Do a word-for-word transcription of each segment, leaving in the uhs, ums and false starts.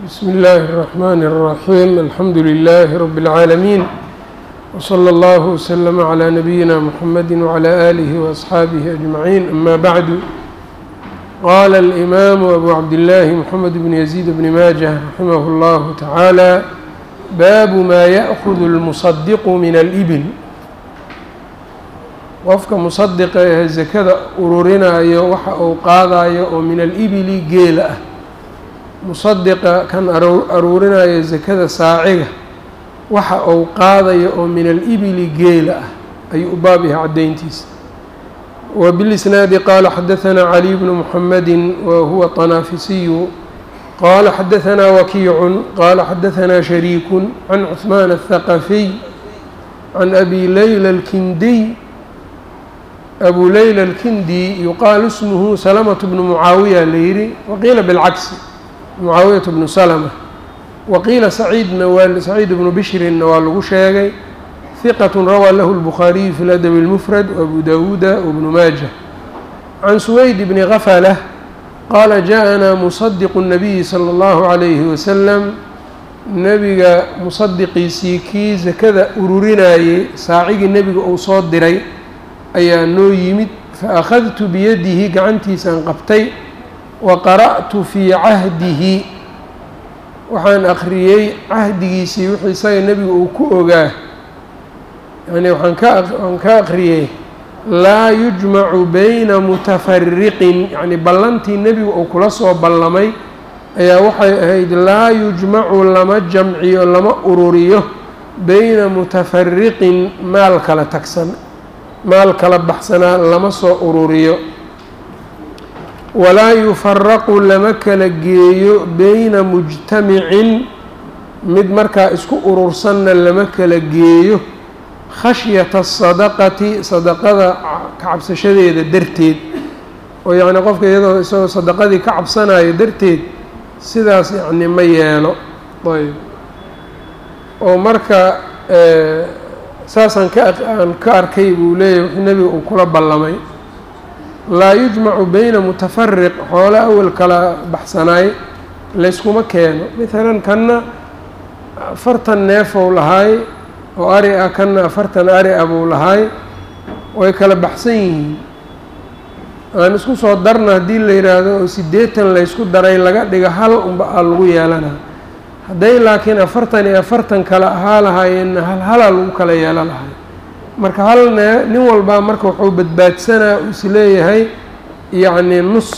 بسم الله الرحمن الرحيم. الحمد لله رب العالمين، وصلى الله وسلم على نبينا محمد وعلى آله وأصحابه أجمعين. أما بعد، قال الإمام أبو عبد الله محمد بن يزيد بن ماجه رحمه الله تعالى: باب ما يأخذ المصدق من الإبل. qofka muصadiqa ee zakada ururinaayo waxa uu qaadayo oo min alibili geela ah. musadiqa kan aruurinayo zakada saaciga waxa uu qaadayo oo min alibili geela ah ayuu u baab yahay cadayntiisa. wa bilisnaadi qaala xadaثanaa cali bnu muxamadi wa huwa طanaafisiyu qaala xadaثanaa wakiicun qaala xadaثanaa shariiku can cuثmaan الthaqafiy can abi layla اlkindiy. abu layla alkindi yuqaalu ismuhu salamatu bnu mucaawiya layidhi, waqiila bilcagsi mucaawiyatu bnu salama, waqiila saciidna waa saciid bnu bishrinna waa lagu sheegay. hiqatu rawaa lahu lbukhaariyu fi ladabi اlmufrad wabu dawuuda wabnu maajah. can suwayd bni gafala qaala jaaءanaa musadiqu الnabiyi salى اllahu عalayhi wasalam, nebiga musadiqiisii kii zakada ururinayey saacigii nebiga uu soo diray ayaa noo yimid. fa akhadtu biyadihi gacantiisaan qabtay, wa qara'tu fii cahdihi waxaan akhriyey cahdigiisii wixii isaga nebiga uu ku ogaa, yani waxaan ka waan ka akhriyey laa yujmacu bayna mutafariqin, yani ballantii nebiga uu kula soo ballamay ayaa waxay ahayd laa yujmacu lama jamciyo lama ururiyo bayna mutafariqin maal kala tagsan, maal kala baxsanaa lama soo ururiyo. walaa yufaraqu lama kala geeyo bayna mujtamicin mid markaa isku urursanna lama kala geeyo khashyata asadaqati sadaqada ka cabsashadeeda darteed, oo yacni qofka iyadoo isagoo sadaqadii ka cabsanayo darteed sidaas yacni ma yeelo. ayb oo marka saasaan kaaan ka arkay buu leeyahy wixii nebiga uu kula ballamay. laa yujmacu bayna mutafariq xoolo awal kala baxsanaay layskuma keeno. maalan kanna afartan neefou lahaay oo ari ah, kanna afartan ari ah buu lahaay, way kala baxsan yihiin. aan isku soo darna haddii la yidhaahdo oo siddeetan laysku daray laga dhiga hal unba aa lagu yeelanaa. hadday laakiin afartan iyo afartan kale ahaa lahaayeenna hal halaa lagu kala yeelo lahay. marka hal ne nin walbaa marka wuxuu badbaadsanaa uu is leeyahay yacni nus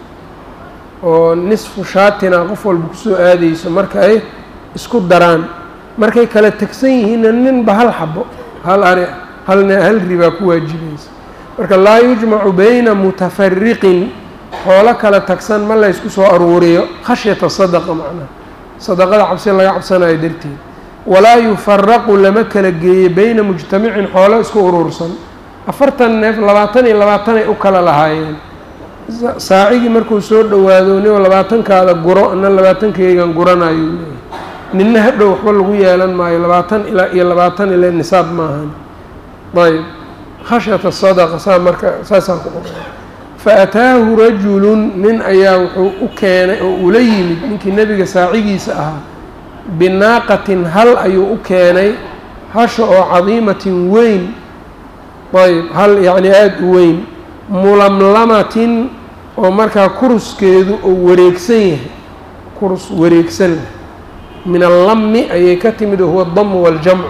oo nisfu shaatina qof walba kusoo aadayso marka ay isku daraan. markay kala tegsan yihiinna ninba hal xabo hal ari hal ne hal ribaa ku waajibaysa. marka laa yujmacu bayna mutafariqin xoolo kala tagsan ma la ysku soo aruuriyo khashyata sadaqa, macnaha sadaqada cabsi laga cabsanayo darteed. walaa yufaraqu lama kala geeyo bayna mujtamicin xoolo isku urursan. afartan neef labaatan iyo labaatanay u kala lahaayeen. saacigii markuu soo dhowaado nio labaatankaada guro ana labaatankaygan guranayo leeyahy. ninna hadhow waxba lagu yeelan maayo labaatan ilaa iyo labaatan ile nisaab maahan. ayb khashyata sadaqa saa marka saasaan ku qoray. faataahu rajulun nin ayaa wuxuu u keenay oo ula yimid ninkii nebiga saacigiisa ahaa binaaqatin hal ayuu u keenay, hasha oo cadiimatin weyn. ayb hal yacni aada u weyn, mulamlamatin oo markaa kuruskeedu oo wareegsan yahay, kurus wareegsan leh. min allammi ayay ka timid oo huwa damu waljamcu.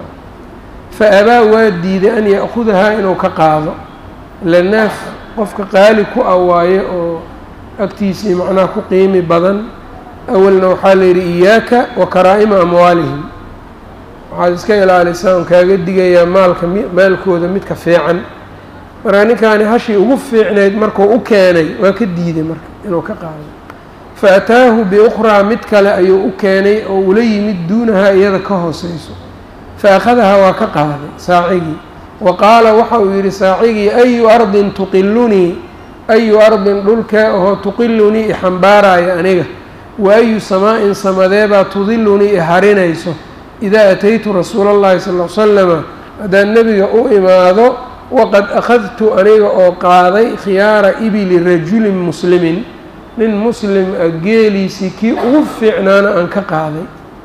fa abaa waa diiday an ya'khudahaa inuu ka qaado. lanaaf qofka qaali ku ah waaye oo agtiisii macnaha ku qiimi badan. awalna waxaa la yidhi iyaaka wa karaa'ima amwaalihim, waxaad iska ilaalisaa on kaaga digayaa maalka maalkooda midka fiican. marka ninkaani hashii ugu fiicnayd markuu u keenay waa ka diiday marka inuu ka qaado. fa ataahu biukhraa mid kale ayuu u keenay oo ula yimid duunahaa iyada ka hooseyso. fa akhadahaa waa ka qaaday saacigii. wa qaala waxa uu yidhi saacigii ayu ardin tuqilunii, ayu ardin dhulkee ahoo tuqilunii ixambaaraya aniga, wa ayu samaa-in samadeebaa tudilunii iharinayso idaa ataytu rasuula allahi sal l slama haddaan nebiga u imaado waqad akhadtu aniga oo qaaday khiyaara ibili rajulin muslimin nin muslim ah geeliisii kii ugu fiicnaana aan ka qaaday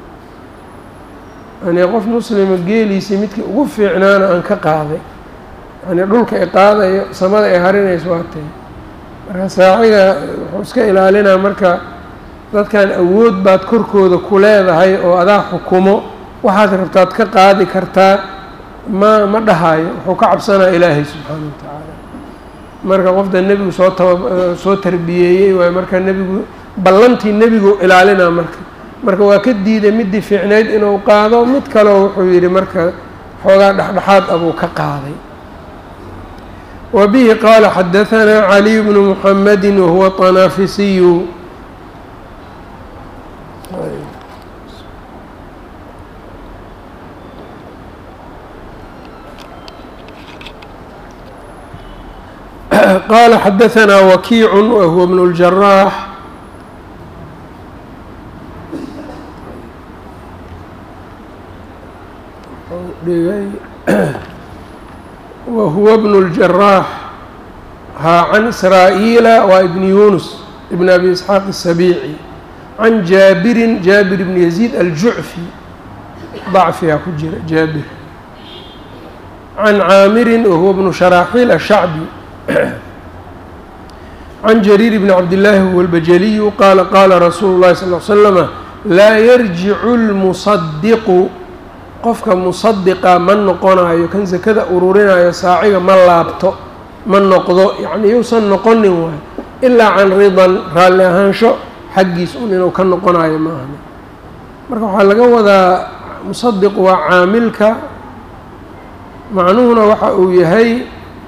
yani qof muslima geeliisii midkii ugu fiicnaana aan ka qaaday yani dhulka ay qaadayo samada ay harinayso waa tay marka saaciga wuxuu iska ilaalinaa marka dadkan awood baad korkooda ku leedahay oo adaa xukumo waxaad rabtaad ka qaadi kartaa ma ma dhahayo wuxuu ka cabsanaa ilaahay subxaana wa tacaala marka qofta nebigu soo taba soo tarbiyeeyey waayo marka nebigu ballantii nebigu ilaalinaa marka marka waa ka diiday middii fiicnayd inuu qaado mid kaleo wuxuu yidhi marka xoogaa dhexdhexaad abuu ka qaaday wa bihi qaala xadahanaa caliy bnu muxamedi wahuwa طanaafisiyu qala xadahanaa wakiicu wahuwa bnu اljaraax wahuwa bnu اljaraax haa can israa'iila waa ibn yunus ibn abi isxaaq الsabiici can jaabirin jaabir ibn yaziid aljucfi dacfigaa ku jira jaabir can caamirin wahuwa bnu sharaaxiil ashacbi can jariir bni cabdillaahi huwa albajaliyu qaala qaala rasuulu llahi sal l slama laa yarjicu lmusadiqu qofka musadiqa ma noqonayo kan sakada ururinayo saaciga ma laabto ma noqdo yacni yuusan noqonin waay ilaa can ridan raalli ahaansho xaggiis un inuu ka noqonayo ma ahna marka waxaa laga wadaa musadiq waa caamilka macnuhuna waxa uu yahay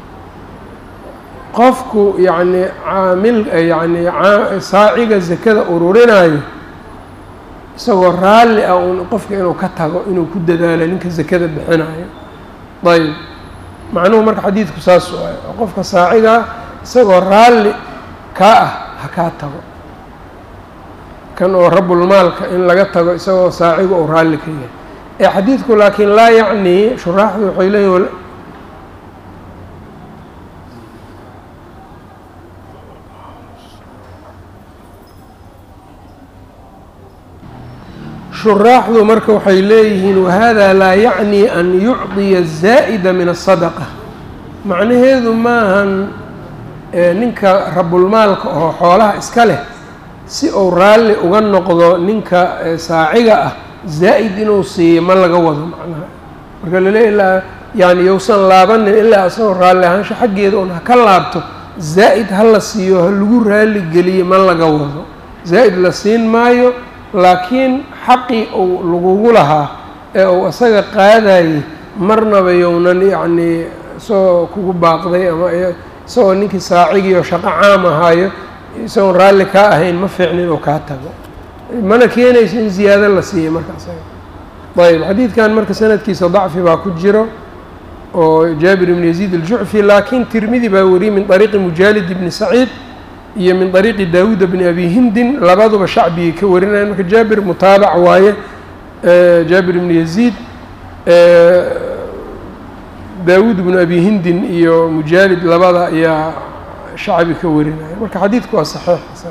qofku yacni caamil yacni saaciga sakada ururinayo isagoo raalli ah un qofka inuu ka tago inuu ku dadaalo ninka sakada bixinayo ayb macnuhu marka xadiidku saas waayo oo qofka saaciga isagoo raalli kaa ah ha kaa tago kan oo rabulmaalka in laga tago isagoo saaciga uu raalli ka yahay ee xadiidku laakiin laa yacnii shuraaxdu waxay leeyihin shuraaxdu marka waxay leeyihiin wahada laa yacni an yucdiya zaa'ida min asadaqa macnaheedu maahan ninka rabulmaalka oo xoolaha iska leh si uu raalli uga noqdo ninka saaciga ah zaa'id inuu siiyo ma laga wado macnaha marka laleeya ilaa yani yousan laabanin ilaa isagoo raalli ahaansho xaggeeda un ha ka laabto zaa'id ha la siiyo ha lagu raalli geliyo ma laga wado zaa'id la siin maayo laakiin xaqii uu lagugu lahaa ee uu isaga qaadayay marnaba younan yacnii isagoo kugu baaqday ama isagoo ninkii saacigii oo shaqo caam ahaayo isagoon raalli kaa ahayn ma fiicnin oo kaa tago mana keenayso in ziyaado la siiyey marka isaga ayb xadiidkan marka sanadkiisa dacfi baa ku jiro oo jaabir ibn yaziid aljucfi laakiin tirmidi baa wariyey min طariiqi mujaalid ibni saciid iyo min طariiqi daawuud bni abi hindin labaduba shacbigay ka warinayaan marka jaabir mutaabac waaye jaabir ibni yaziid daawuud bnu abi hindin iyo mujaalid labada ayaa shacbi ka warinaya marka xadiidku waa saxiix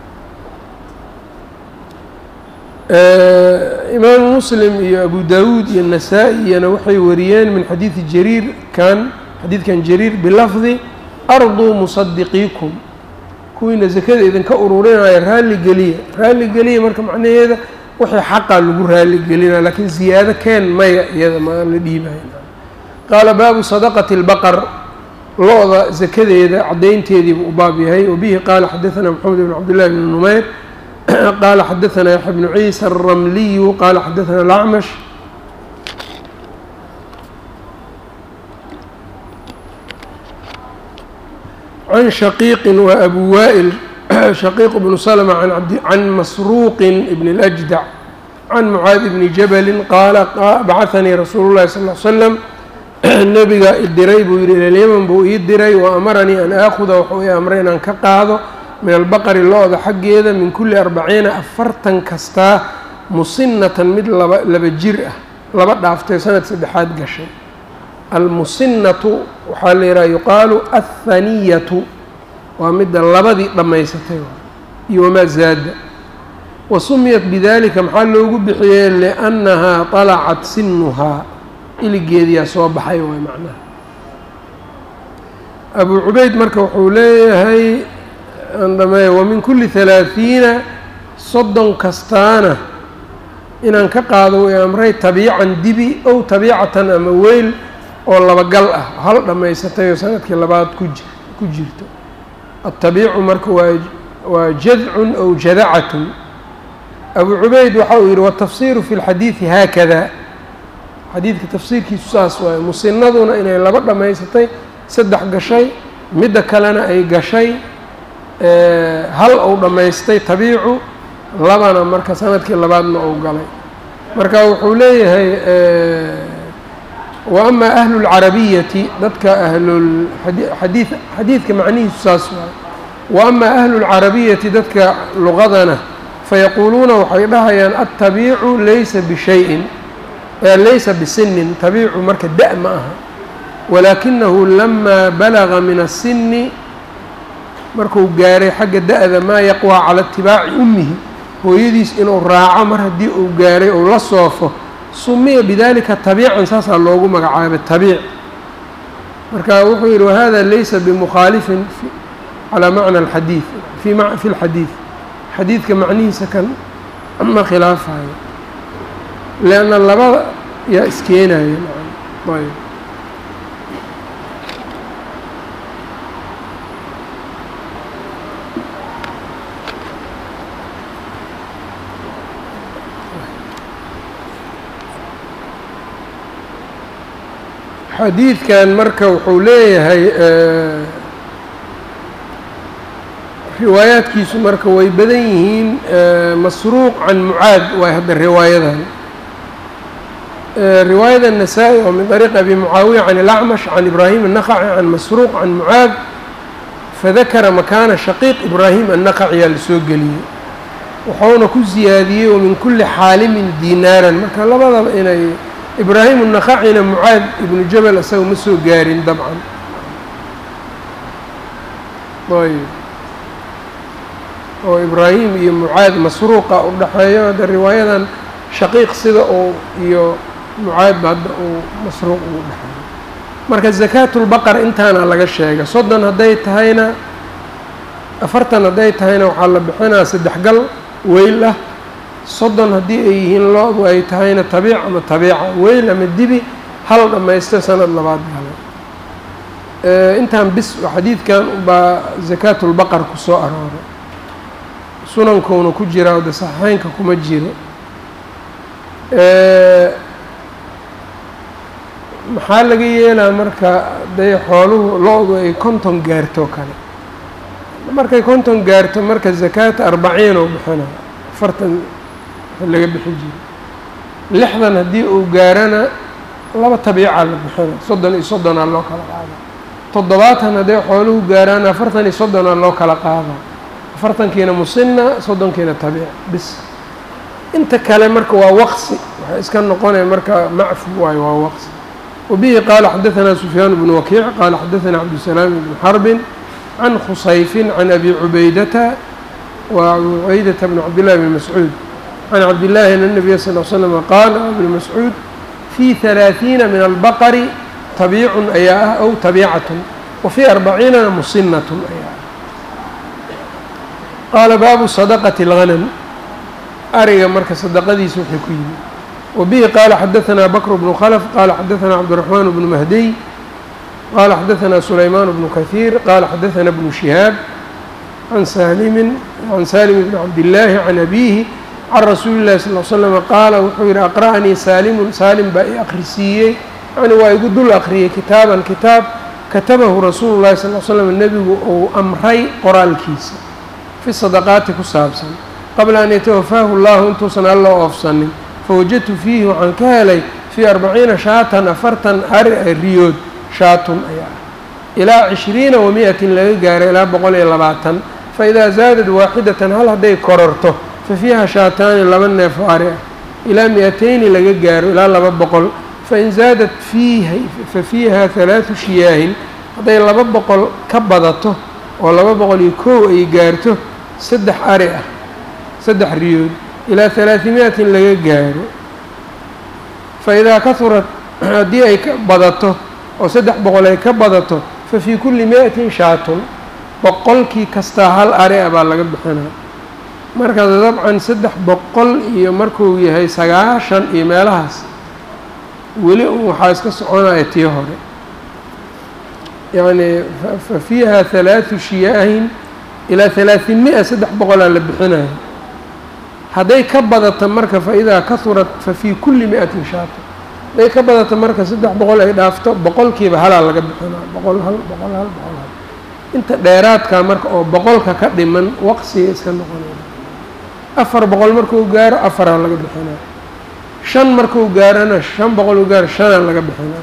imaamu muslim iyo abu daawuud iyo nasaa-i iyana waxay wariyeen min xadiidi jariir kan xadiidkan jariir bilafdi arduu musadiqiikum kuwiina sakada idinka ururinaya raalli geliya raalli geliya marka macnaheeda wixii xaqaa lagu raalli gelinaya laakiin ziyaado keen maya iyada ma la dhiibayo qaala baabu sadaqati اlbaqar lo-da sakadeeda caddaynteediibu u baab yahay wabihi qaala xadaثana moxamed bn cabdillahi bn numayr qaala xadaثana yaxya bnu ciisa الramliyu qaala xadaثana اlacmash can shaqiiqin wa abu waa'il shaqiiq bnu slma can masruuqin ibn اlأjdac can mucaadi bni jabalin qaala bacahanii rasuulu اllahi sal ll slam nebiga idiray buu yihi ilalyaman buu ii diray wa amaranii an aakuda wuxuu ii amray inaan ka qaado min albaqari lo-da xaggeeda min kulli arbaciina afartan kastaa musinatan mid laba laba jir ah laba dhaaftay sanad saddexaad gashay almusinatu waxaa la yidhaha yuqaalu athaniyatu waa midda labadii dhammaysatay iyo wamaa zaada. wasumiyat bidalika maxaa loogu bixiyey liannahaa طalacat sinuhaa, iligeediyaa soo baxay waay macnaha. abu cubayd marka wuxuu leeyahay andhame wamin kuli halaaثiina soddon kastaana inaan ka qaado way amray tabiican dibi ow tabiicatan ama weyl oo labagal ah, hal dhammaysatay oo sanadkii labaad ku ji ku jirto. aلtabiicu marka waa waa jadcun ow jadacatun. abu cubayd waxa uu yihi watafsiru fi اlxadiidi haakada, xadiidka tafsiirkiisu saas waaye, musinaduna inay laba dhammaysatay saddex gashay, midda kalena ay gashay hal ou dhammaystay tabiicu, labana marka sanadkii labaadna ou galay. marka wuxuu leeyahay wa ama ahlu اlcarabiyati dadka ahlulxadiid xadiidka macnihiisu saas waaye. wa ama ahlu اlcarabiyati dadka luqadana fayaquuluuna waxay dhahayaan aلtabiicu laysa bishayin laysa bisinin, tabiicu marka da' ma aha, walaakinahu lamaa balaga min الsini markuu gaaray xagga da'da maa yaqwى cala itibaaci ummihi, hooyadiis inuu raaco mar haddii uu gaaray ou la soofo, sumiya bidalika tabiican, saasaa loogu magacaabay tabiic. marka wuxuu yihi wahada laysa bimukhaalifin calaa macna alxadiid fi fi اlxadiid, xadiidka macnihiisa kan ama khilaafayo, lianna labada yaa iskeenaya. ayb xadiidkan marka wuxuu leeyahay riwaayaadkiisu marka way badan yihiin. masruuq can mucaad waay hadda riwaayadan, riwaayada النasaaئي oo min طariiq abi mucaawiya can اlacmash can ibraahim الnaqaci can masruuq can mucaad, fadakara makaana shaqiiq ibraahim الnaqaci yaa lasoo geliyey, wuxuuna ku ziyaadiyey wa min kuli xaalimin dinaaran. marka labadaba inay ibraahim الnaqacina mucaad ibnu jabal isaga ma soo gaarin dabcan. ayb oo ibraahim iyo mucaad masruuqa u dhaxeeyo, hadda riwaayadan shaqiiq sida uu iyo mucaadba hadda uu masruuq ugu dhexeeyo. marka zakaatulbaqar intaana laga sheegay, soddon hadday tahayna afartan hadday tahayna waxaa la bixinaa saddex gal weyl ah, soddon haddii ay yihiin lo-du ay tahayna tabiic ama tabiica, weyl ama dibi hal dhammaysta sanad labaad galay. intaan bis xadiidkan baa zakaatulbaqar ku soo arooray, sunankoona ku jira de saxiixeynka kuma jiro. maxaa laga yeelaa marka hadday xooluhu lo-du ay konton gaarto kale, markay konton gaarto marka zakaata arbaciin oo bixina, afartan laga bixi jiro. lixdan haddii uu gaarana laba tabiica la bixina, soddon iyo soddonaa loo kala qaada. toddobaatan hadday xooluhu gaaraan afartan iyo soddonaa loo kala qaada, afartankiina musina, soddonkiina tabiic bis. inta kale marka waa waqsi, waxay iska noqonaya marka macfu waayo, waa waqsi. wabihi qaala xadaثanaa sufyaan bnu wakiic qaala xadaثanaa cabdusalaam bnu xarbin can khusayfin can abi cubaydata wa abi cubaydata bn cabdillahi bni mascuud can cabdillaahi an الnabiya sal l slm qaala ibnu mascuud fii halaaثiina min albaqari tabiicun ayaa ah ow tabiicatun wa fii arbaciinana musinatun ayaa ah. qaala baabu sadaqati اlghanam, ariga marka sadaqadiisa waxay ku yimid. wabihi qaala xadaثanaa bakr bnu khlf qaala xadaثanaa cabdالraxmaan bnu mahdiy qaala xadaثanaa sulaymaan bnu kahiir qaala xadaثanaa bnu shihaab can salimin can salim bni cabdillaahi can abiihi can rasuuli اllahi sal l slm qaala wuxuu yihi aqra'anii saalimun, saalim baa i akrisiiyey, yani waa igu dul akriyey kitaaban kitaab katabahu rasuulu llahi sal l slm, nebigu uu amray qoraalkiisa fi sadaqaati ku saabsan, qabla an yatawafaahu llahu intuusan alla oofsanin. fawajadtu fiihi waxaan ka helay fii arbaciina shaatan afartan ari riyood, shaatun ayaa ah ilaa cishriina wa mi-atin laga gaaray ilaa boqol iyo labaatan. faidaa zaadad waaxidatan hal hadday kororto fa fiiha shaataani laba neef oo ari ah, ilaa mi-atayni laga gaaro ilaa laba boqol. fain zaadat fiiha fa fiiha halaatu shiyaahin, hadday laba boqol ka badato oo laba boqol iyo kow ay gaarto saddex ari ah saddex riyood ilaa halaaثimiyatin laga gaaro faidaa kahurat haddii ay ka badato oo saddex boqol ay ka badato fa fii kulli mi-atin shaatun boqolkii kastaa hal ari ah baa laga bixinaa marka dabcan saddex boqol iyo markuu yahay sagaashan iyo meelahaas weli waxaa iska soconaya tii hore yacni fa fiiha halaathu shiyaahin ilaa halaaثimiya saddex boqolaa la bixinaya hadday ka badata marka faidaa kahurat fa fii kulli mi-atin shaatun hadday ka badata marka saddex boqol ay dhaafto boqolkiiba halaa laga bixinaa boqol hal boqol hal boqol hal inta dheeraadkaa marka oo boqolka ka dhiman waqsiga iska noqonaya afar boqol markuu gaaro afaraa laga bixinaa shan markuu gaarana shan boqol uu gaaro shanaa laga bixinaa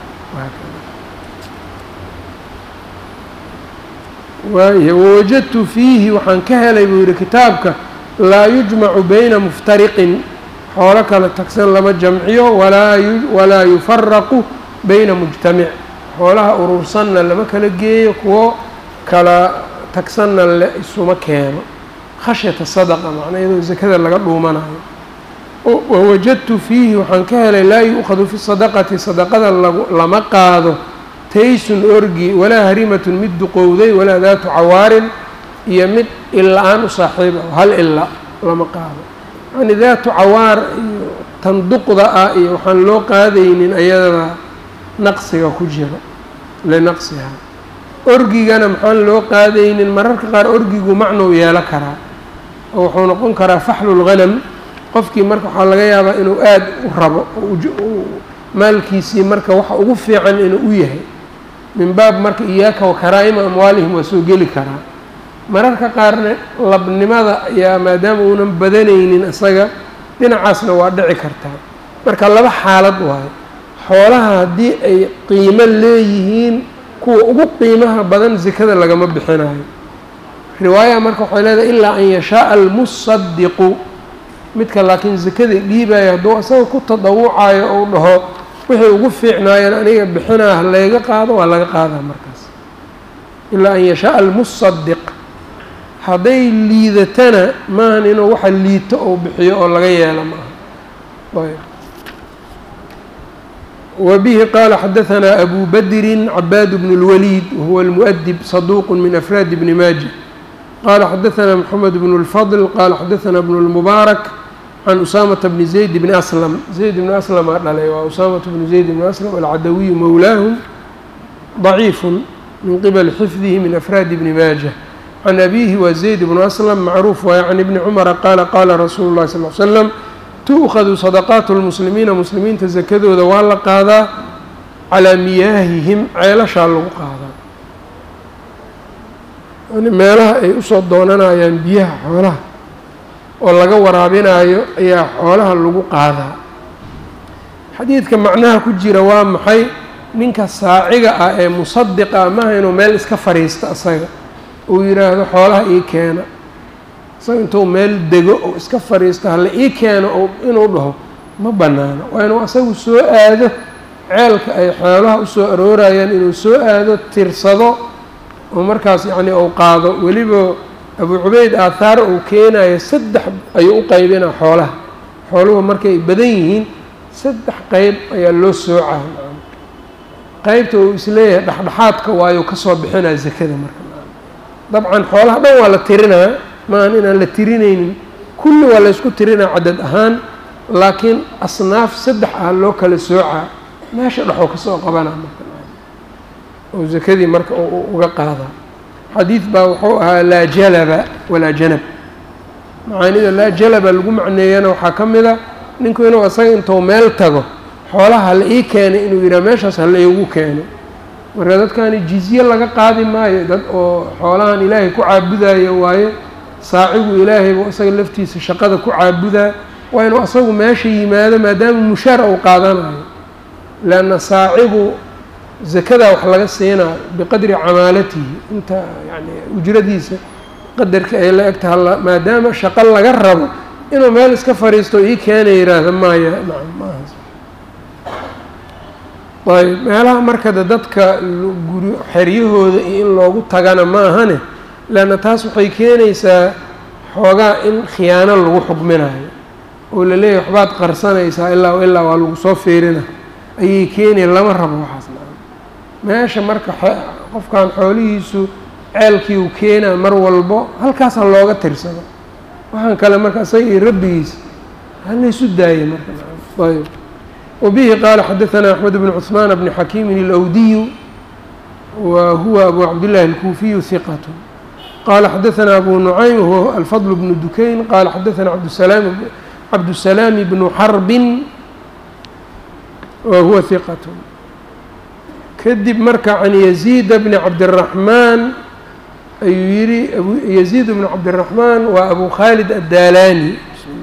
waaya wawajadtu fiihi waxaan ka helay buu yihi kitaabka laa yujmacu bayna muftariqin xoolo kala tagsan lama jamciyo walaa walaa yufaraqu bayna mujtamic xoolaha urursanna lama kala geeyo kuwo kala tagsanna le isuma keeno khashyata sadaqa macnaa iyadoo sakada laga dhuumanayo wawajadtu fiihi waxaan ka helay laa yu'khadu fi sadaqati sadaqada lama qaado taysun orgi walaa harimatun mid duqowday walaa daatu cawaarin iyo mid ila-aan u saaxiib ah hal ila lama qaado yani daatu cawaar iyo tanduqda ah iyo waxaan loo qaadaynin ayadaba naqsiga ku jiro linaqsiha orgigana maxaan loo qaadaynin mararka qaar orgigu macnou yeelo karaa oo wuxuu noqon karaa faxlulghanam qofkii marka waxaa laga yaabaa inuu aada u rabo maalkiisii marka waxa ugu fiican inuu u yahay min baab marka iyaaka wa karaa'ima amwaalihim waa soo geli karaa mararka qaarna labnimada ayaa maadaama uunan badanaynin isaga dhinacaasna waa dhici kartaa marka laba xaalad waayo xoolaha haddii ay qiimo leeyihiin kuwa ugu qiimaha badan sakada lagama bixinayo riwaaya marka waxay leedahay ilaa an yashaaa almusadiqu midka laakiin sakada dhiibaya hadduu isaga ku tadawucayo ou dhaho wixii ugu fiicnaayeen aniga bixinaa ha layga qaado waa laga qaadaa markaas ilaa an yashaaa almusadiq hadday liidatana maahan inuu waxa liito ou bixiyo oo laga yeelo maaha ayb wabihi qaala xadahanaa abu badrin cabaad bnu اlwaliid wahuwa almuؤdib saduuq min afraadi bni maaja qaala xadahanaa moxamed bnu اlfadl qaala xadahanaa bnu اlmubaarak can usaamata bni zayd bni aslam zayd bni aslamaa dhalay waa usaamata bnu zayd bni aslam alcadawiyu mowlaahum ضaciifu min qibali xifdihi min afraadi bni maaja can abiihi waa zayd bnu aslam macruuf waaya can ibni cumara qaala qaala rasuulu llahi sal l slam tu'khadu sadaqaatu lmuslimiina muslimiinta sakadooda waa la qaadaa calaa miyaahihim ceelashaa lagu qaadaa yani meelaha ay usoo doonanayaan biyaha xoolaha oo laga waraabinaayo ayaa xoolaha lagu qaadaa xadiidka macnaha ku jira waa maxay ninka saaciga ah ee musadiqa ah maaha inuu meel iska fadhiisto asaga uu yidhaahdo xoolaha ii keena isaga intuu meel dego oo iska fadhiisto hala ii keeno oo inuu dhaho ma bannaano waa inuu asagu soo aado ceelka ay xoolaha usoo aroorayaan inuu soo aado tirsado oo markaas yacni uu qaado weliba abu cubeyd aathaar uu keenayo saddex ayuu u qaybinaa xoolaha xooluhu markay badan yihiin saddex qeyb ayaa loo soocaa qeybta uu isleeyahay dhexdhexaadka waayo kasoo bixinaa sakada marka dabcan xoolaha dhan waa la tirinaa maahan inaan la tirinaynin kulli waa laysku tirinaa cadad ahaan laakiin asnaaf saddex ah loo kala soocaa meesha dhexoo kasoo qabanaa marka oo sakadii marka uga qaadaa xadiid baa wuxuu ahaa laa jalaba walaa janab macaanida laa jalaba lagu macneeyana waxaa ka mid a ninku inuu asaga intuu meel tago xoolaha hala ii keenay inuu yidhaha meeshaas hala iigu keeno marka dadkani jizye laga qaadi maayo dad oo xoolahan ilaahay ku caabudayo waayo saacigu ilaahay buu isaga laftiisa shaqada ku caabudaa waa inuu asagu meesha yimaado maadaama mushaar uu qaadanayo leanna saacigu zakadaa wax laga siinaa biqadri camaalatihi inta yani ujradiisa qadarka ay la egtaha maadaama shaqo laga rabo inuu meel iska fadhiisto ii keena yidhaahda maaya nacam maaha ayb meelaha markada dadka guri xeryahooda iyo in loogu tagana ma ahane leanna taas waxay keenaysaa xoogaa in khiyaano lagu xukminayo oo la leeyahay waxbaad qarsanaysaa ilaa ilaa waa lagu soo fiirina ayay keenaya lama rabo waxaas nacam meesha marka qofkan xoolihiisu ceelkii uu keenaa mar walbo halkaasa looga tirsado waxaan kale marka isaga iyo rabbigiisa halaysu daayay marka nacam ayb wabihi qaala xadaثana axmed bn cثmaan bni xakiimin اlawdiyu wa huwa abu cabdillahi اlkuufiyu hiqat qala xadaثana abu nucaym huwa alfadl bnu dukayn qala xadaثana cabdusalaam cabdusalaam bnu xarbin wa huwa hiqat kadib marka can yaziid bni cabdiraxmaan ayuu yihi yaziid bnu cabdiraxmaan waa abu khaalid addaalani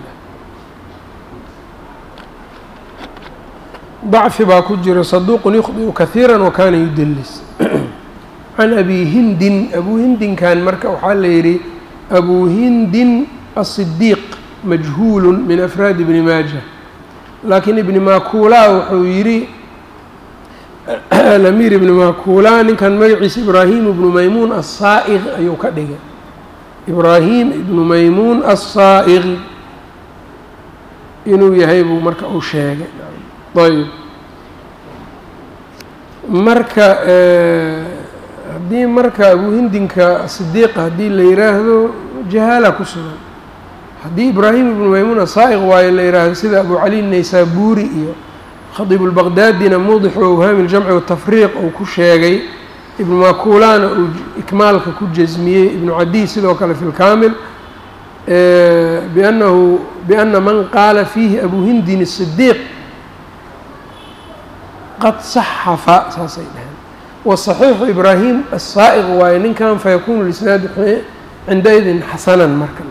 dacfi baa ku jira saduuqun yukhdiu kahiira wakana yudelis can abi hindin abu hindinkan marka waxaa la yidhi abu hindin asidiiq majhuulu min afraadi ibni maaja laakiin ibni makuulaa wuxuu yidhi alamiir ibni makuulaa ninkan magaciisa ibraahim ibnu maymuun asaa'iq ayuu ka dhigay ibraahim ibnu maymuun asaa'iq inuu yahay buu marka uu sheegay ayb marka haddii marka abu hindinka sidiiqa haddii la yiraahdo jahaala ku sugan haddii ibraahim ibnu maymuun asaa'iq waayo la yiraahdo sida abu cali naysaburi iyo khadiib اlbaqdaadina mudixu awhaami اljamci watafriiq uu ku sheegay ibnu makuulaana uu ikmaalka ku jasmiyey ibnu cadiy sidoo kale fi lkaamil biannahu biana man qaala fiihi abu hindin الsidiiq qad saxafa saasay dhaheen waصaxiixu ibraahim asaa'iq waayo ninkan fayakunu lisnaadu cindaidin xasanan marka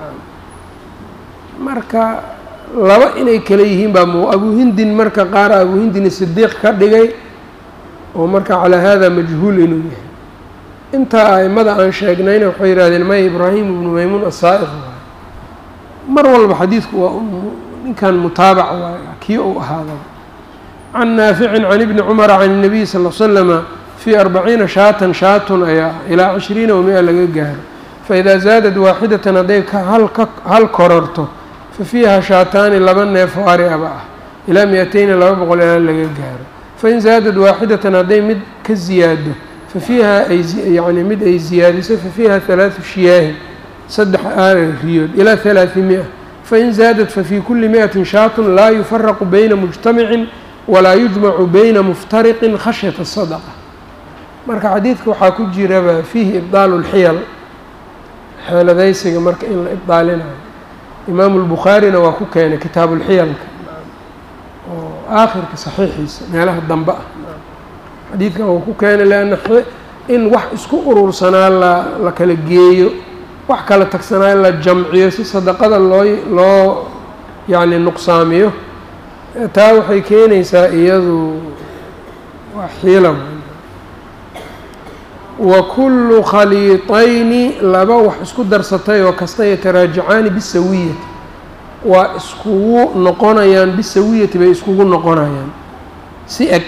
marka laba inay kale yihiin baa mu abu hindin marka qaara abu hindin sidiiq ka dhigay oo marka calaa hada majhuul inuu yahay intaa aimada aan sheegnayna waxay yihahdeen maya ibraahim ibnu maymuun asaa'iq waayo mar walba xadiidku waa ninkan mutaabac waayo kii uu ahaadaba can naaficin can ibni cumara can الnabiy sal l slama fii arbaciina shaatan shaatun ayaa ilaa cishriina wa mia laga gaaro faidaa zaadad waaxidatan hadday hal kororto fa fiiha shaataani laba neef oo ari aba ah ilaa mi-atayni laba boqol ilaa laga gaaro fain zaadad waaxidatan hadday mid ka ziyaado fa fiiha ay yani mid ay ziyaadiso fa fiiha halaatu shiyaahin saddex ari riyood ilaa halaati mia fain zaadad fa fii kuli miatin shaatun laa yufaraqu bayna mujtamicin walaa yujmacu bayna muftariqin khashyata sadaqa marka xadiidka waxaa ku jiraba fiihi ibdaalu lxiyal xeeladaysiga marka in la ibdaalinayo imaamu lbukhaarina waa ku keenay kitaabu lxiyalka oo aakhirka saxiixiisa meelaha dambe ah xadiidkan waa ku keenay leanna in wax isku urursanaa la la kala geeyo wax kala tagsanaa in la jamciyo si sadaqada loo loo yacni nuqsaamiyo taa waxay keenaysaa iyadu waa xiila wa kullu khaliiطayni laba wax isku darsatay oo kasta yataraajacaani bisawiyati waa iskugu noqonayaan bisawiyati bay iskugu noqonayaan si eg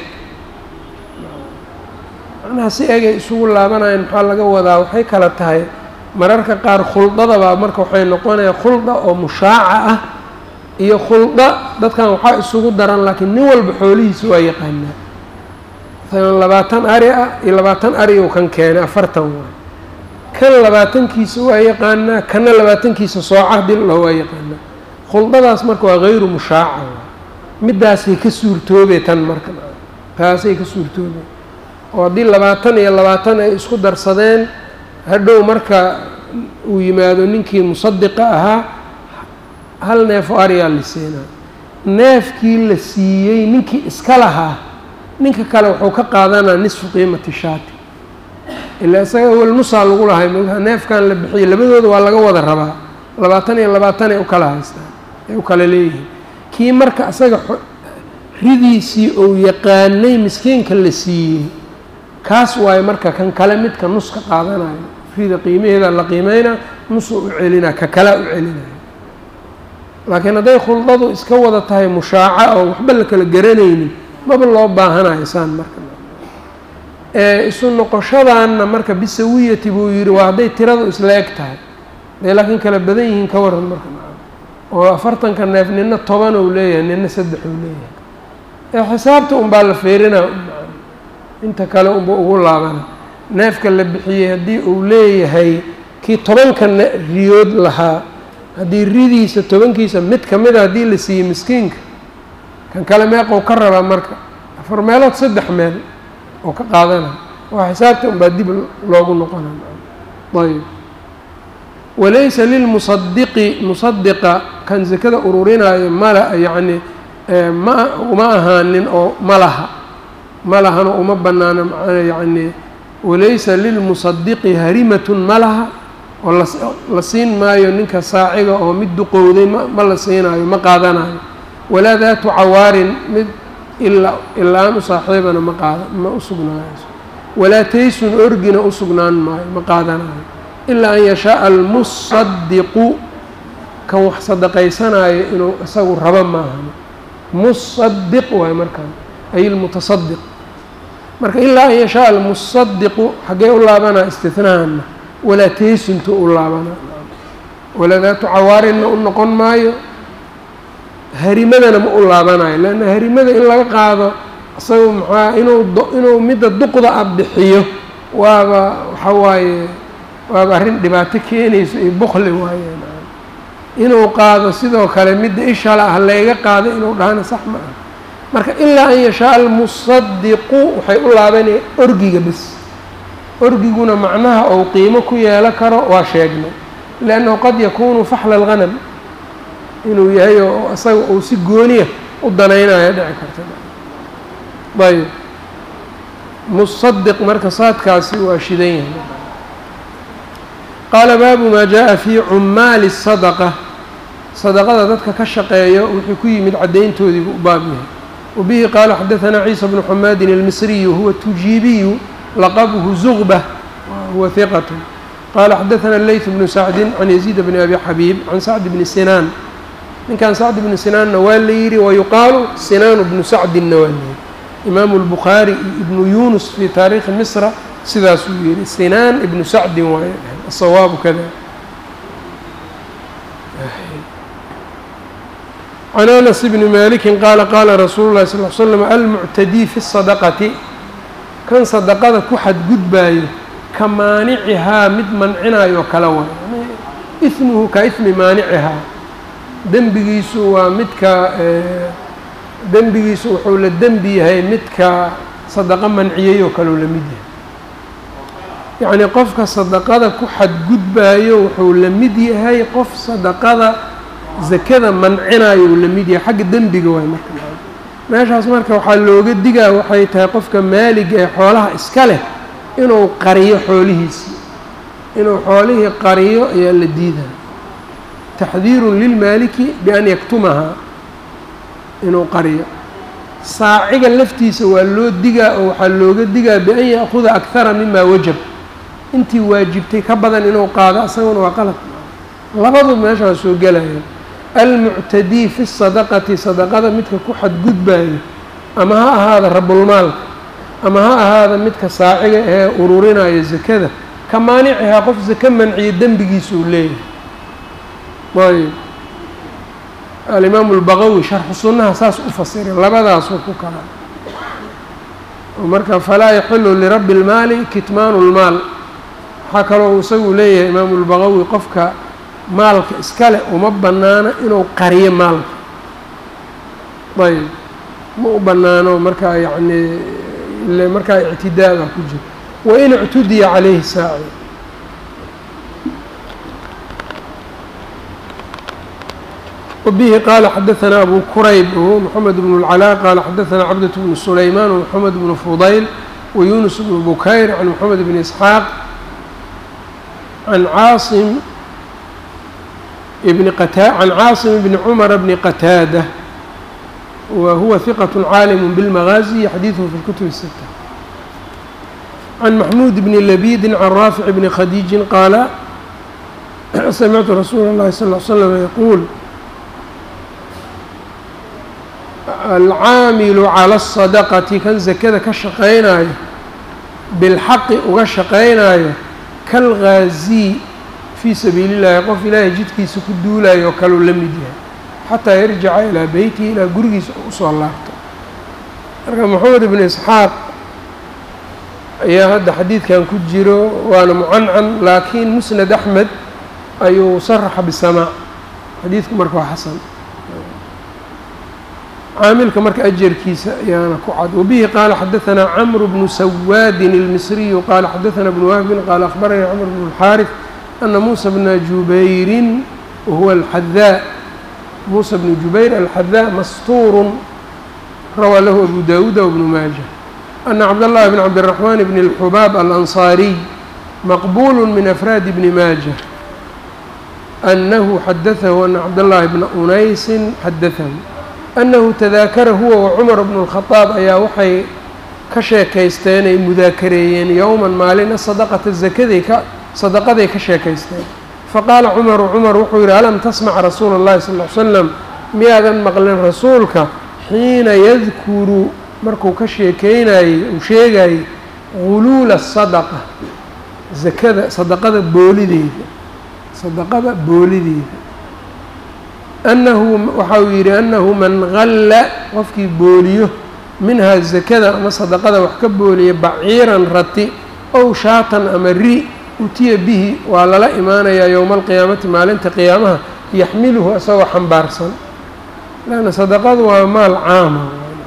macnaha si egay isugu laabanayaan maxaa laga wadaa waxay kala tahay mararka qaar khuldadabaa marka waxay noqonayaan khulda oo mushaaca ah iyo khulda dadkan waxaa isugu daran laakiin nin walba xoolihiisa waa yaqaanaa maalan labaatan ari ah iyo labaatan ari uu kan keenay afartan waay kan labaatankiisa waa yaqaanaa kana labaatankiisa sooca dilla waa yaqaanaa khuldadaas marka waa hayru mushaaca waay midaasay ka suurtoobee tan marka taasay ka suurtoobee oo haddii labaatan iyo labaatan ay isku darsadeen hadhow marka uu yimaado ninkii musadiqa ahaa hal neef oo ariyaa la siinaa neefkii la siiyey ninkii iska lahaa ninka kale wuxuu ka qaadanaa nisfu qiimati shaati ilaa isaga awal nusaa lagu lahay ma neefkan la bixiyey labadooda waa laga wada rabaa labaatan iyo labaatan ay u kala haystaan ay u kala leeyihiin kii marka isaga ridiisii ou yaqaanay miskiinka la siiyey kaas waayo marka kan kale midka nus ka qaadanayo rida qiimaheeda la qiimeynaa nusu u celinaa ka kalea u celinayo laakiin hadday khuldadu iska wada tahay mushaaca oo waxba la kala garanaynin maba loo baahanayo saan marka ee isu noqoshadaanna marka bisawiyati buu yidhi waa hadday tiradu isla eg tahay dee laakiin kala badan yihiin ka waran marka oo afartanka neef nina toban uu leeyahay nina saddex uu leeyahay ee xisaabta unbaa la feerinaa inta kale unba ugu laabana neefka la bixiyey haddii uu leeyahay kii tobanka riyood lahaa haddii ridiisa tobankiisa mid ka mida haddii la siiyey miskiinka kan kale meeqou ka rabaa marka afar meelood saddex meel oo ka qaadana waa xisaabta unbaa dib loogu noqona ayb walaysa lilmusadiqi musadiqa kan sakada ururinaayo mala yacni ma uma ahaanin oo malaha malahana uma banaano macana yacni walaysa lilmusadiqi harimatun malaha oo la siin maayo ninka saaciga oo mid duqowday ma la siinaayo ma qaadanayo walaa daatu cawaarin mid ilaa ilaa-aan u saaxiibana ma qaada ma u sugnaayso walaa taysun orgina u sugnaan maayo ma qaadanayo ilaa an yashaaa almusadiqu kan wax sadaqaysanaayo inuu isagu rabo maahan musadiq waayo markaan ay ilmutasadiq marka ilaa an yashaaa almusadiqu xaggee u laabanaa istinahanna walaa taysunta u laabanaa walaa daatu cawaarinna u noqon maayo harimadana ma u laabanayo leanna harimada in laga qaado isagu maxaa inuu inuu midda duqda a bixiyo waaba waxa waaye waaba arrin dhibaato keenayso iyo bukli waaye inuu qaado sidoo kale midda ishala ah layga qaado inuu dhahana sax ma ah marka ilaa an yashaaa almusadiqu waxay u laabanaya orgiga bes orgiguna macnaha ou qiimo ku yeelo karo waa sheegnay liannahu qad yakuunu faxla alghanam inuu yahay oo isaga uu si gooniya u danaynayo dhici karta ayb musadiq marka saadkaasi waa shidan yahay qaala baabu maa jaa fii cumaali sadaqa sadaqada dadka ka shaqeeyo wuxuu ku yimid caddayntoodii buu u baab yahay wabihi qaala xadaثanaa ciisa bnu xamaadin almisriyu huwa tujiibiyu laqabhu zuqbة huwa hiqat qaala xadaثana leyث bnu sacdin can yaziid bni abi xabiib can sacd bni sinaan ninkan sacd bni sinaanna waa la yidhi wayuqaalu sinaanu bnu sacdinna waa la yidhi imaamu اlbukhaari iyo ibnu yunus fii taariikhi misra sidaasuu yihi sinaan ibnu sacdin waay الصواب كذا عن أنس بن مالك قال قال رsuuل الlahi صلى اه عليه وسلم المعتدي في الصدقة kan صدقada ku xadgudbaayo ka maanicihaa mid mancinaayo kala way إثmuhu ka إثmi maanicihaa dembigiisu waa midka dembigiisu wuxuu la dembi yahay midka صدقo manciyey oo kaleu la mid yahay yacni qofka sadaqada ku xadgudbaayo wuxuu la mid yahay qof sadaqada sakada mancinayo uu la mid yahay xagga dembiga waay marka meeshaas marka waxaa looga digaa waxay tahay qofka maaliga ee xoolaha iska leh inuu qariyo xoolihiisii inuu xoolihii qariyo ayaa la diidaa taxdiirun lilmaaliki bian yaktumahaa inuu qariyo saaciga laftiisa waa loo digaa oo waxaa looga digaa bian ya'kuda akthara mima wajab intii waajibtay ka badan inuu qaado asaguna waa qalad labadu meeshaa soo gelaya almuctadii fi sadaqati sadaqada midka ku xadgudbaayo ama ha ahaada rabulmaalka ama ha ahaada midka saaciga ee ururinaayo sakada ka maanicihaa qof saka manciyo dembigiisa uu leeyahay ayb alimaamu albaqawi sharxu sunnaha saas u fasiray labadaasoo ku kala marka falaa yaxilu lirabbi اlmaali kitmaanu اlmaal waxaa kaloo isagu leeyahay imaamu اlbaqawi qofka maalka iska leh uma bannaano inuu qariyo maalka ayb ma u bannaano markaa yacni ile markaa ictidaada ku jiro wain اctudiya calayhi saaci وبه قال xdثنا أbو كرyب وهو محمد بن العلاء قال xdثنا cبدة بن سليمان ومحمد بن فضيل ويونس بن بكير عن محمد بن إسحاaq عن cاaصم بن qta عن cاaصم بن عمر بن qتاadة وهو ثقة cاalم بالمغازي xdيثه في الكتب الستة عن محمود بن لبيد عن رافع بن khديج qاaل سمعت رsuuل اللhi صلى اه عليه وسلم يقول alcaamilu cala asadaqati kan sakada ka shaqaynayo bilxaqi uga shaqaynayo kalghaazii fii sabiili llahi qof ilaahay jidkiisa ku duulayo oo kaleu la mid yahay xataa yarjica ilaa beytihi ilaa gurigiisa oo usoo laabto. marka moxamed ibnu isxaaq ayaa hadda xadiidkan ku jiro waana mucancan, laakiin musnad axmed ayuu saraxa bisamaac, xadiidku marka waa xasan. caamilka marka ajarkiisa ayaana ku cad. wabihi qaala xadaثanaa camru bnu sawaadin اlmisriyu qaala xadaثanaa bnu wahbin qaala akhbaranii camr bnu اlxaariث ana muusa bna jubayrin wahuwa alxadaa muusa bnu jubayr alxadaa mastuurun rawaa lahu abu daawuuda wbnu maaja ana cabdاllahi bn cabdالraxmaan bn اlxubaab alanصaariy maqbulu min afraadi bni maaja anahu xadaثahu ana cabdاllahi bna unaysin xadaثahu annahu tadaakara huwa wa cumar bnu اlkhadaab ayaa waxay ka sheekaysteen ay mudaakareeyeen yowman maalin asadaqata zakaday ka sadaqaday ka sheekaysteen. faqaala cumaru cumar wuxuu yidhi alam tasmac rasuula اllahi sal ll ly slam miyaadan maqlin rasuulka xiina yadkuru markuu ka sheekeynayey uu sheegayey guluula sadaqa zakada sadaqada boolideeda sadaqada boolideeda annahu waxa uu yidhi annahu man galla qofkii booliyo minhaa zakada ama sadaqada wax ka booliya baciiran rati ow shaatan ama ri utiya bihi waa lala imaanayaa yowma alqiyaamati maalinta qiyaamaha yaxmiluhu isagoo xambaarsan. lanna sadaqadu waa maal caama,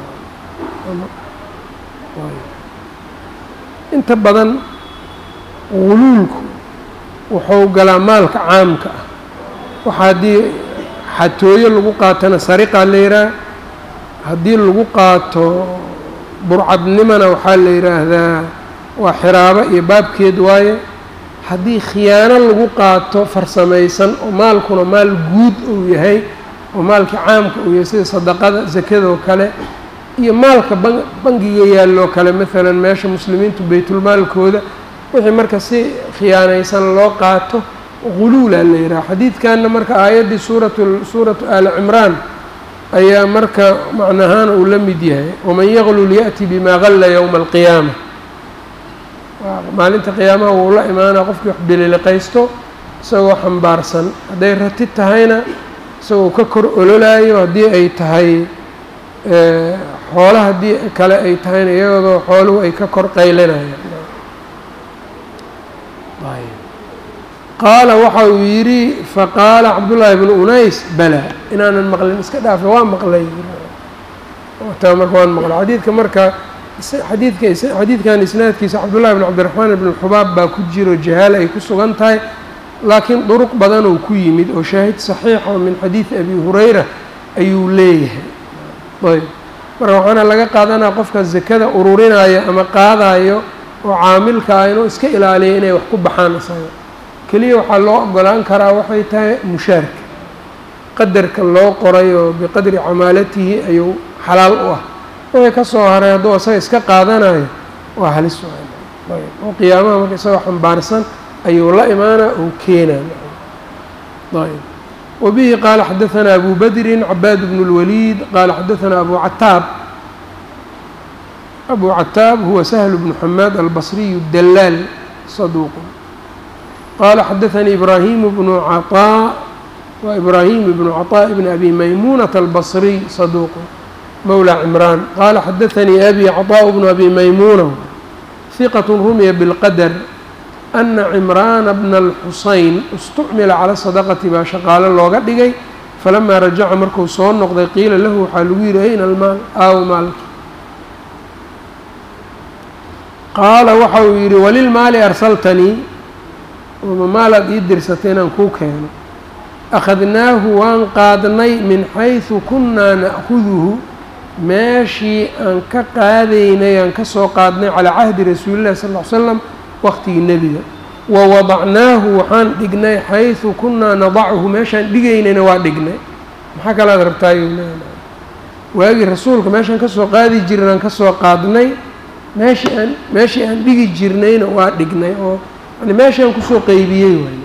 inta badan guluulku wuxuu galaa maalka caamka ah. waxa haddii xatooyo lagu qaatana sariqaa la yidhaah, haddii lagu qaato burcadnimana waxaa la yidhaahdaa waa xiraabo iyo baabkeed waaye. haddii khiyaano lagu qaato farsamaysan oo maalkuna maal guud uu yahay oo maalkii caamka uu yahay sida sadaqada zakadoo kale iyo maalka ban bangiga yaalloo kale maalan meesha muslimiintu baytulmaalkooda wixii marka si khiyaanaysan loo qaato guluulaa la yidhaha. xadiidkanna marka aayaddii suuratu suuratu aali cimraan ayaa marka macnahaan uu la mid yahay waman yaglul ya'ti bimaa galla yowma alqiyaama. maalinta qiyaamaha wuu la imaanaa qofkii wax bililiqaysto isagoo xambaarsan, hadday rati tahayna isagoo ka kor ololaayo, haddii ay tahay xoolo haddii kale ay tahayna iyadoo xooluhu ay ka kor qaylinayaan. qaala waxa uu yidhi faqaala cabdullaahi bnu unays balaa inaanan maqlin iska dhaafa waa maqlay taa marka waan maqlay. xadiidka marka xadiidka xadiidkan isnaadkiisa cabdullahi bn cabdiraxmaan ibn xubaab baa ku jiro jahaale ay ku sugan tahay, laakiin duruq badan oo ku yimid oo shaahid saxiixa oo min xadiidi abi hurayra ayuu leeyahay. ayb marka waxaana laga qaadanaya qofka zakada ururinaya ama qaadayo oo caamilka ah inuu iska ilaaliyo inay wax ku baxaan isaga. keliya waxaa loo ogolaan karaa waxay tahay mushaarka qadarka loo qoray oo biqadri camaalatihi ayuu xalaal u ah. wixii ka soo haray hadduu isaga iska qaadanayo waa halis ayb oo qiyaamaha marka isagoo xambaarsan ayuu la imaanaa ou keenaa. ayb wabihi qaala xadaثanaa abu badrin cabaad bnu اlwaliid qaala xadaثanaa abu cataab abu cataab huwa sahlu bnu xamaad albasriyu dalaal saduuq qaala xadaثanii ibraahimu bnu caطaa wa ibraahim bnu caطaa bn abi maymuunata albasriy saduuq mawlى cimraan qaala xadaثanii abi caطaaء bnu abi maymuuna hiqaة rumiya biاlqadr ana cimraana bna اlxusayn istucmila cala sadaqati baa shaqaalo looga dhigay falamaa rajaca markuu soo noqday qiila lahu waxaa lagu yidhi ayna almaal aaw maalki qaala waxa uu yidhi walilmaali arsaltanii ma maalaad ii dirsatay inaan kuu keeno akhadnaahu waan qaadnay min xayثu kunaa na'kuduhu meeshii aan ka qaadaynay aan ka soo qaadnay calaa cahdi rasuulillahi sal ll ly slam waqtigii nebiga wa wadacnaahu waxaan dhignay xayثu kunaa nadachu meeshaan dhigaynayna waa dhignay. maxaa kalaad rabtaayo waagii rasuulka meeshaan ka soo qaadi jirin aan ka soo qaadnay meeshii aan meeshii aan dhigi jirnayna waa dhignay oo yani meeshaan kusoo qeybiyey waay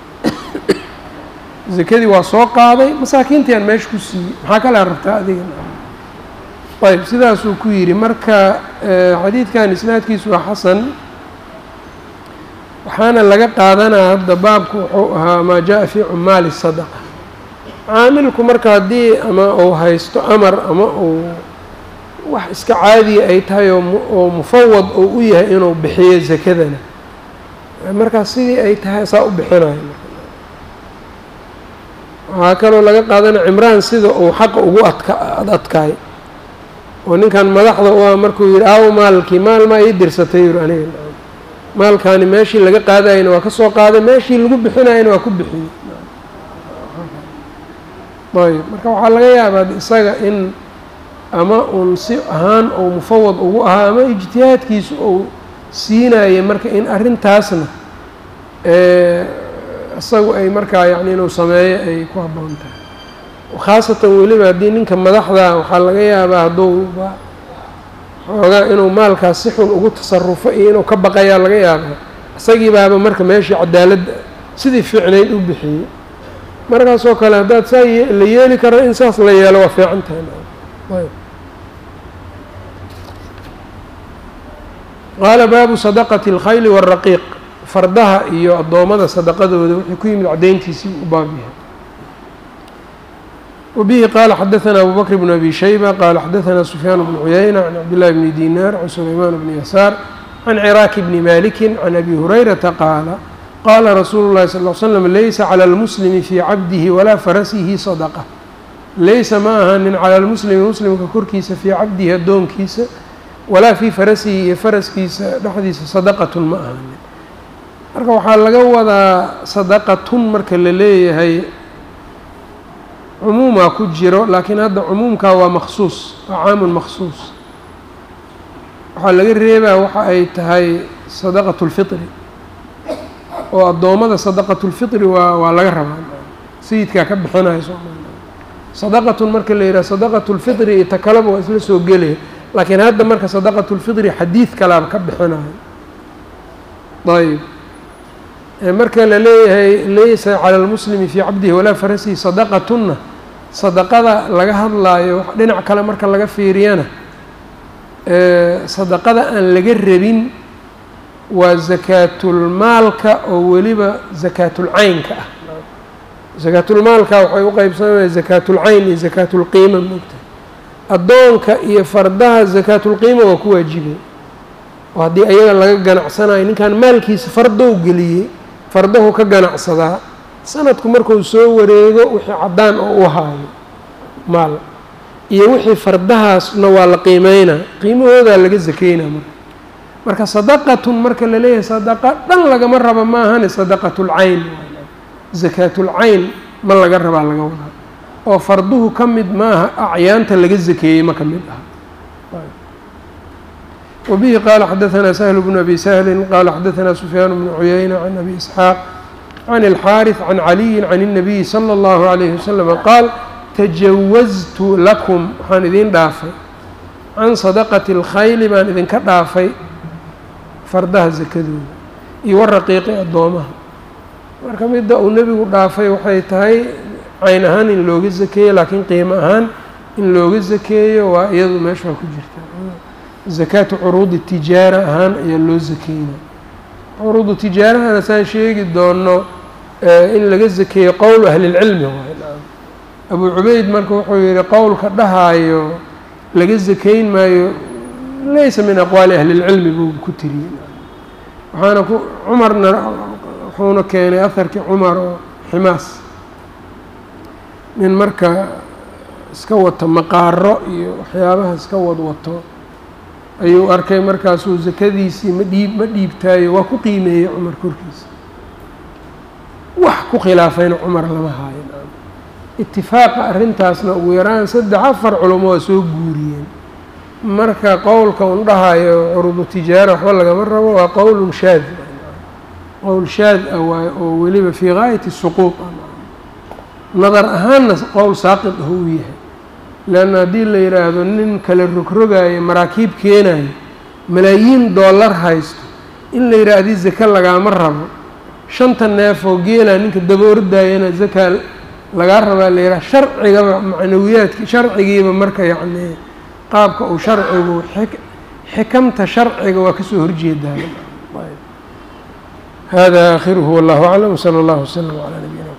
zakadii waa soo qaaday masaakiintii aan meesha ku siiyey maxaa kalaa rabtaa adiga. ayb sidaasuu ku yidhi marka xadiidkan isnaadkiisu waa xasan waxaana laga qaadanaa hadda baabku wuxuu ahaa maa jaa fii cumaali sadaqa. caamilku marka haddii ama uu haysto amar ama uu wax iska caadiya ay tahay oo mufawad oo u yahay inuu bixiyo sakadana, markaas sidii ay tahay saa u bixinayo. waxaa kaloo laga qaadanaya cimraan sida uu xaqa ugu adka adkaay oo ninkan madaxda u ah markuu yidhi aawo maalkii maal maa ii dirsatay yuri aniga maalkaani meeshii laga qaadayna waa ka soo qaaday, meeshii lagu bixinayana waa ku bixiyey. ayb marka waxaa laga yaabaa isaga in ama uun si ahaan ou mufawad ugu ahaa ama ijtihaadkiisu ou siinayay marka in arrintaasna isagu ay markaa yacni inuu sameeyo ay ku habboon tahay. khaasatan weliba haddii ninka madaxda waxaa laga yaabaa hadduuba xoogaa inuu maalkaas si xun ugu tasarufo iyo inuu ka baqayaa laga yaabaa, isagii baaba marka meeshii cadaaladda sidii fiicnayd u bixiyey. markaasoo kale haddaad saa la yeeli karo in saas la yeelo waa fiican tahay. qaala baabu sadaqati اlkhayli wاraqiiq, fardaha iyo addoommada sadaqadooda wixii ku yimid caddayntiisii u baab yahay. وبه قال حدثنا أبو بكر بن أبي شيبة قال حدثنا سفيان بن عيينة عن عبد الله بن دينار عن سليمان بن يسار عن عراك بن مالك عن أبي هريرة قال قال رسول الله صلى الله عليه وسلم ليس على المسلم في عبده ولا فرسه صدقة. ليس معها من على المسلم مسلم ككركيس في عبده الدون كيس ولا في فرسه فرس كيس لحديث صدقة معها. marka waxaa laga wadaa sadaqatun marka la leeyahay cumuumaa ku jiro, laakiin hadda cumuumkaa waa maksuus, waa caamun maksuus. waxaa laga reebaa waxa ay tahay sadaqatu lfitri, oo addoommada sadaqatu lfitri waa waa laga rabaa, sayidkaa ka bixinayo soomaalia. sadaqatun marka la yidhaha sadaqatu lfitri iyo ta kaleba waa isla soo gelaya, laakiin hadda marka sadaqatu lfitri xadiid kalaaba ka bixinayo. ayb marka la leeyahay laysa cala lmuslimi fii cabdihi walaa farasihi sadaqatunna, sadaqada laga hadlaayo dhinac kale marka laga fiiriyana sadaqada aan laga rabin waa zakaatulmaalka oo weliba zakaatulcaynka ah. zakaatulmaalka waxay u qeybsamaya zakaatulcayn iyo zakaatulqiima moogta. addoonka iyo fardaha zakaatulqiima waa ku waajibay, oo haddii ayaga laga ganacsanayo ninkan maalkiisa fardow geliyey, fardahu ka ganacsadaa, sanadku markuu soo wareego wixii caddaan oo u haayo maal iyo wixii fardahaasna waa la qiimeynaa, qiimahoodaa laga sakeynaa. marka marka sadaqatun marka la leeyahay sadaqa dhan lagama raba ma ahane sadaqatulcayn, zakaatulcayn ma laga rabaa laga wadaa, oo farduhu ka mid maaha acyaanta laga sakeeyey ma ka mid aha. وبه قال حدثنا سهل بن أبي سهل قال حدثنا سفيان بن عيينة عن أبي إسحاق عن الحارث عن علي عن النبي صلى الله عليه وسلم قال تجوزت لكم waxaan idin dhaafay can sadaqati اlkhayli baan idinka dhaafay fardaha sakadooda iyo waraqiiqi addoomaha. marka midda uu nebigu dhaafay waxay tahay cayn ahaan in looga sakeeyo, laakiin qiimo ahaan in looga sakeeyo waa iyadu meesha waa ku jirta. zakaatu curuudi tijaara ahaan ayaa loo sakeynaa. curuudu tijaarahana saan sheegi doono in laga sakeeyo qowl ahlilcilmi waay. abu cubayd marka wuxuu yihi qowlka dhahaayo laga sakeyn maayo laysa min aqwaali ahlilcilmi buu ku tiriyey. waxaana ku cumarna wuxuuna keenay aharkii cumar oo ximaas, nin marka iska wato maqaaro iyo waxyaabaha iska wadwato ayuu arkay, markaasuu sakadiisii ma dhiib ma dhiibtaayo waa ku qiimeeyey cumar korkiisa. wax ku khilaafayna cumar lama haayo. itifaaqa arrintaasna ugu yaraan saddex afar culamo waa soo guuriyeen. marka qowlka un dhahayo curudu tijaara waxba lagama rabo waa qowlun shaad, qowl shaad ah waay oo weliba fii gaayati suquuq nadar ahaanna qowl saaqid ah uu yahay. leanna haddii la yidhaahdo nin kale rogrogaayo maraakiib keenayo malaayiin dollar haysto in la yidhaahdi zaka lagaama rabo, shanta neef oo geelaa ninka daba ordaayana zakaa lagaa rabaa la yidhaha sharcigaba macnawiyaadki sharcigiiba marka yacni qaabka uu sharcigu xikamta sharciga waa kasoo horjeedaa. hada aakhiruhu wallahu aclam wsala allahu wslam calaa nabiyina